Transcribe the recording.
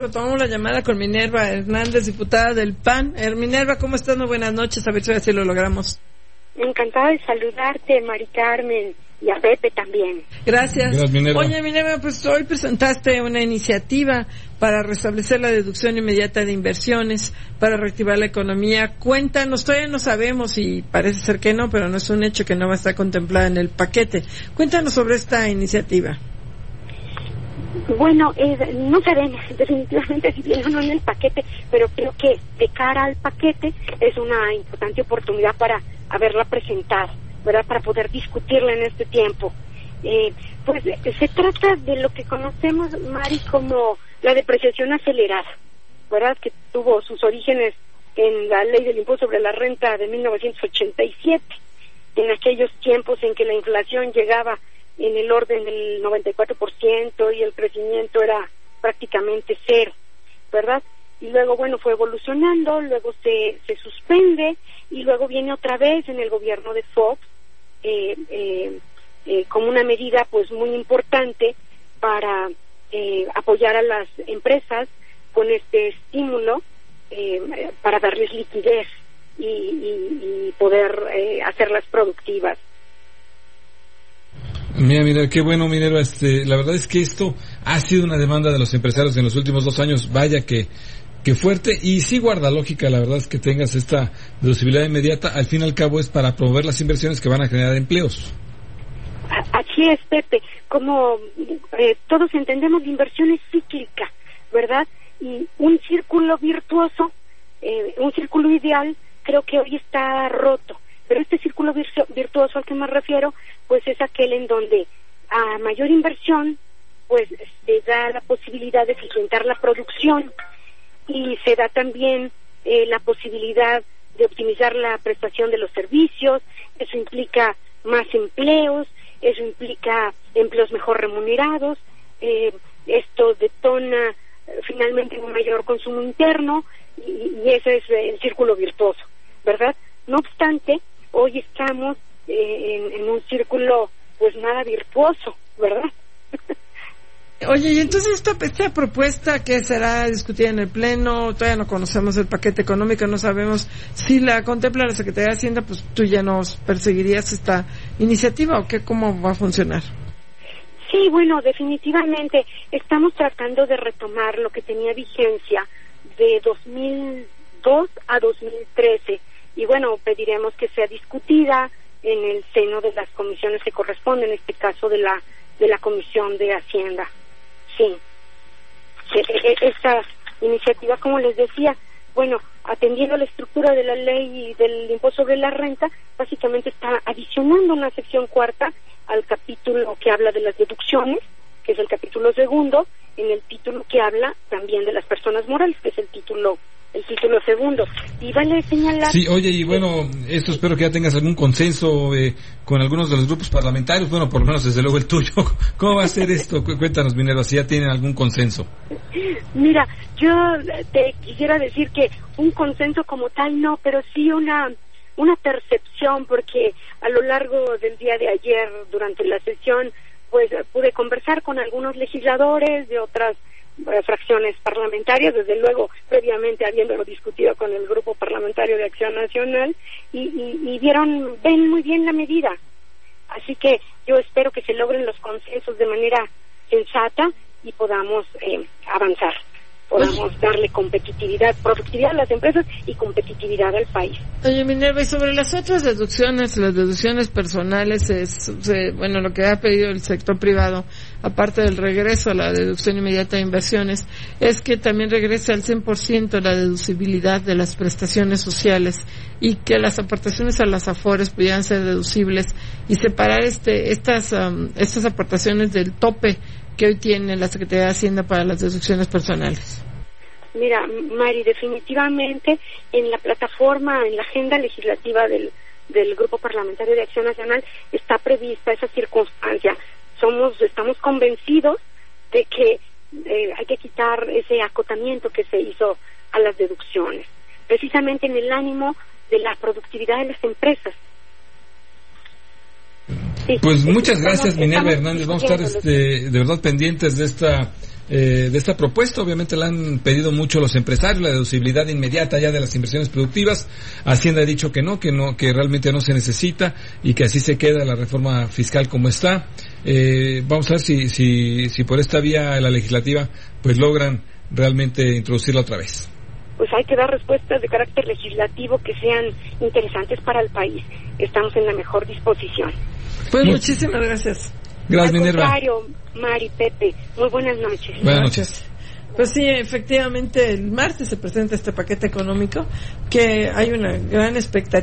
Tomamos la llamada con Minerva Hernández, diputada del PAN. Minerva, ¿cómo estás? Muy buenas noches, a ver si lo logramos. Encantada de saludarte, Mari Carmen, y a Pepe también. Gracias. Gracias, Minerva. Oye, Minerva, pues hoy presentaste una iniciativa para restablecer la deducción inmediata de inversiones, para reactivar la economía. Cuéntanos, todavía no sabemos y parece ser que no, pero no es un hecho que no va a estar contemplada en el paquete. Cuéntanos sobre esta iniciativa. Bueno, no sabemos definitivamente si viene o no en el paquete, pero creo que de cara al paquete es una importante oportunidad para haberla presentado, ¿verdad? Para poder discutirla en este tiempo. Pues se trata de lo que conocemos, Mari, como la depreciación acelerada, ¿verdad? Que tuvo sus orígenes en la ley del impuesto sobre la renta de 1987, en aquellos tiempos en que la inflación llegaba en el orden del 94% y el crecimiento era prácticamente cero, ¿verdad? Y luego, bueno, fue evolucionando, luego se suspende y luego viene otra vez en el gobierno de Fox como una medida pues muy importante para apoyar a las empresas con este estímulo para darles liquidez y poder hacerlas productivas. Mira, qué bueno, Minerva. La verdad es que esto ha sido una demanda de los empresarios en los últimos 2 años, vaya que fuerte, y sí guarda lógica, la verdad es que tengas esta deducibilidad inmediata. Al fin y al cabo es para promover las inversiones que van a generar empleos. Así es, Pepe, como todos entendemos, la inversión es cíclica, ¿verdad? Y un círculo virtuoso, un círculo ideal, creo que hoy está roto. Pero este círculo virtuoso al que me refiero, pues es aquel en donde a mayor inversión, pues se da la posibilidad de eficientar la producción y se da también la posibilidad de optimizar la prestación de los servicios. Eso implica más empleos, eso implica empleos mejor remunerados, esto detona finalmente un mayor consumo interno y ese es el círculo virtuoso, ¿verdad? No obstante, hoy estamos en un círculo pues nada virtuoso, ¿verdad? Oye, y entonces esta propuesta que será discutida en el Pleno, todavía no conocemos el paquete económico, no sabemos si la contempla la Secretaría de Hacienda, pues tú ya nos perseguirías esta iniciativa o qué, cómo va a funcionar. Sí, bueno, definitivamente estamos tratando de retomar lo que tenía vigencia de 2002 a 2013 y bueno, pediremos que sea discutida en el seno de las comisiones que corresponden, en este caso de la Comisión de Hacienda. Sí, esta iniciativa, como les decía, bueno, atendiendo a la estructura de la ley del impuesto sobre la renta, básicamente está adicionando una sección cuarta al capítulo que habla de las deducciones, que es el capítulo segundo, en el título que habla también de las personas morales, que es el título segundo. Y vale señalar... Sí, oye, y bueno, esto espero que ya tengas algún consenso con algunos de los grupos parlamentarios, bueno, por lo menos desde luego el tuyo. ¿Cómo va a ser esto? Cuéntanos, Minerva, si ya tienen algún consenso. Mira, yo te quisiera decir que un consenso como tal no, pero sí una percepción, porque a lo largo del día de ayer, durante la sesión, pues pude conversar con algunos legisladores de otras fracciones parlamentarias, desde luego previamente habiéndolo discutido con el Grupo Parlamentario de Acción Nacional y ven muy bien la medida, así que yo espero que se logren los consensos de manera sensata y podamos avanzar, podamos darle competitividad, productividad a las empresas y competitividad al país. Oye, Minerva, y sobre las otras deducciones, las deducciones personales, bueno, lo que ha pedido el sector privado, aparte del regreso a la deducción inmediata de inversiones, es que también regrese al 100% la deducibilidad de las prestaciones sociales y que las aportaciones a las AFORES pudieran ser deducibles y separar estas aportaciones del tope que hoy tiene la Secretaría de Hacienda para las deducciones personales. Mira, Mari, definitivamente en la plataforma, en la agenda legislativa del Grupo Parlamentario de Acción Nacional está prevista esa circunstancia. Estamos convencidos de que hay que quitar ese acotamiento que se hizo a las deducciones, precisamente en el ánimo de la productividad de las empresas. Sí, pues muchas gracias, Minerva Hernández. Vamos a estar de verdad pendientes de esta propuesta. Obviamente la han pedido mucho los empresarios, la deducibilidad inmediata ya de las inversiones productivas. Hacienda ha dicho que no, que realmente no se necesita y que así se queda la reforma fiscal como está. Vamos a ver si por esta vía la legislativa pues logran realmente introducirla otra vez. Pues hay que dar respuestas de carácter legislativo que sean interesantes para el país. Estamos en la mejor disposición. Pues muchísimas gracias. Gracias, Minerva. Al contrario, Mari, Pepe, muy buenas noches. Buenas noches. Pues sí, efectivamente, el martes se presenta este paquete económico, que hay una gran expectativa.